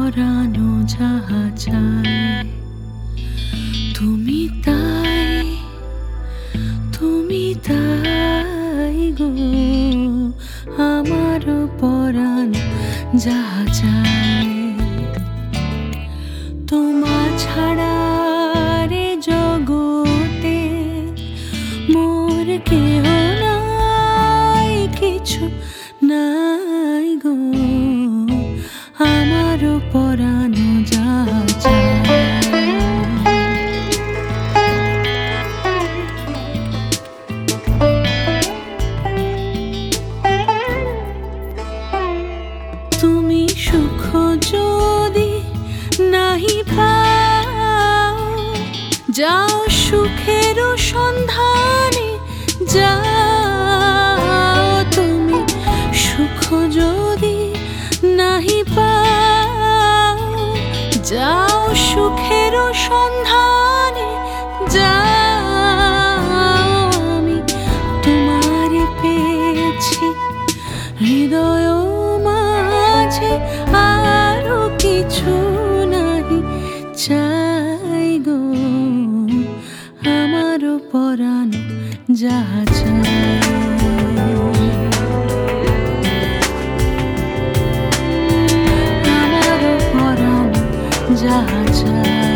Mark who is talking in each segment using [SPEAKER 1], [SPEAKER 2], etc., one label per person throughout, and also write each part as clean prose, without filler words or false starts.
[SPEAKER 1] পরানো যাহা চায় তুমি তাই গো আমার পরানো যাহা চায় তোমা ছাড়া রে জগতে মোর কেহ নাই কিছু নাই গো আমার পরানো যাহা চায় তুমি সুখ যদি নাহি পাও যাও সুখের সন্ধানে যাও তুমি সুখ যদি নাহি পাও যাও সুখের সন্ধানে যাও আমি তোমারে পেয়েছি হৃদয় মাঝে আরো কিছু নাহি চাই গো আমার পরানো যাহা চায় আমার পরানো যাহা চায়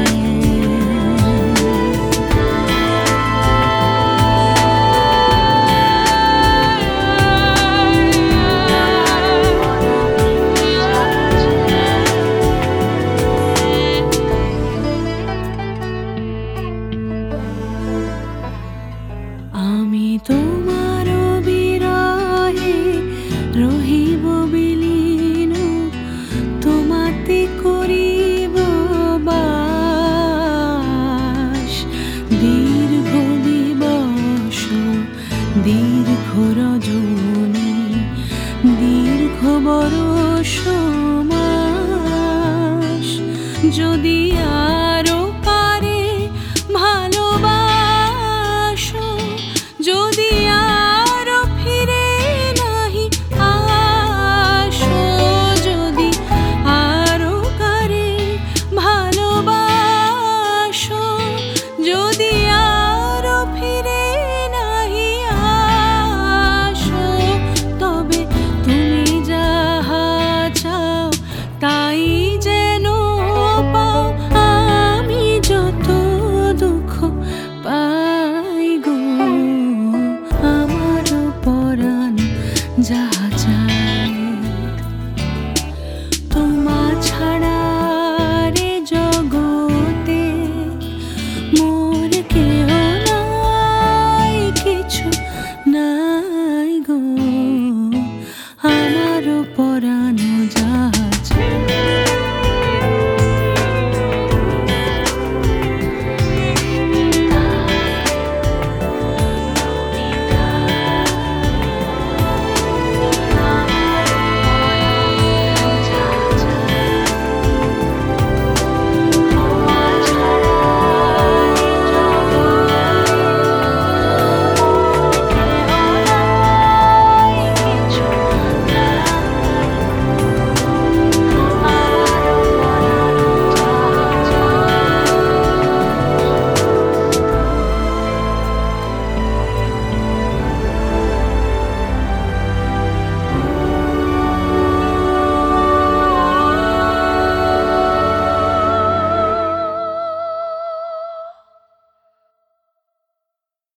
[SPEAKER 1] আমি তোমার বিরহে রহিব বিলীন তোমাতে করিব বাস দীর্ঘ দিবস দীর্ঘ রজনী দীর্ঘ বরষ মাস যদি